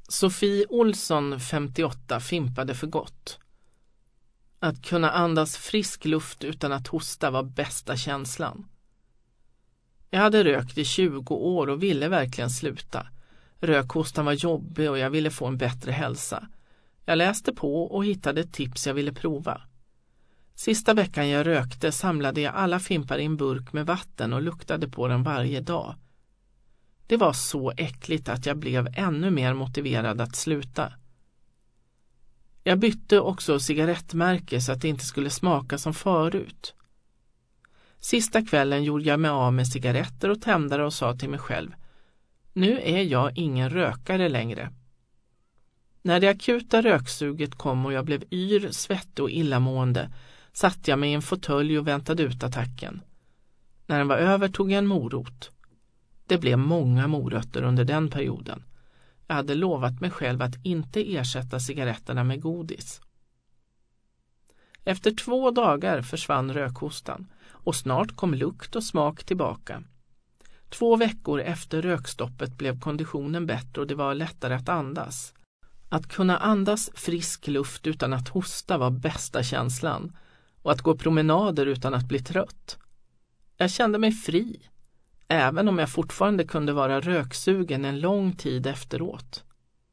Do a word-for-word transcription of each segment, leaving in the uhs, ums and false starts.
Sofie Olsson, femtioåtta, fimpade för gott. Att kunna andas frisk luft utan att hosta var bästa känslan. Jag hade rökt i tjugo år och ville verkligen sluta. Rökhostan var jobbig och jag ville få en bättre hälsa. Jag läste på och hittade ett tips jag ville prova. Sista veckan jag rökte samlade jag alla fimpar i en burk med vatten och luktade på den varje dag. Det var så äckligt att jag blev ännu mer motiverad att sluta. Jag bytte också cigarettmärke så att det inte skulle smaka som förut. Sista kvällen gjorde jag mig av med cigaretter och tändare och sa till mig själv: nu är jag ingen rökare längre. När det akuta röksuget kom och jag blev yr, svettig och illamående satt jag mig i en fåtölj och väntade ut attacken. När den var över tog jag en morot. Det blev många morötter under den perioden. Jag hade lovat mig själv att inte ersätta cigaretterna med godis. Efter två dagar försvann rökhostan och snart kom lukt och smak tillbaka. Två veckor efter rökstoppet blev konditionen bättre och det var lättare att andas. Att kunna andas frisk luft utan att hosta var bästa känslan, och att gå promenader utan att bli trött. Jag kände mig fri, även om jag fortfarande kunde vara röksugen en lång tid efteråt.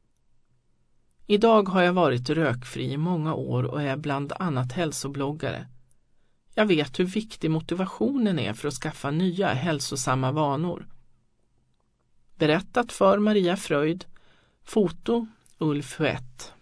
Idag har jag varit rökfri i många år och är bland annat hälsobloggare. Jag vet hur viktig motivationen är för att skaffa nya hälsosamma vanor. Berättat för Maria Fröjd. Foto Ulf Huett.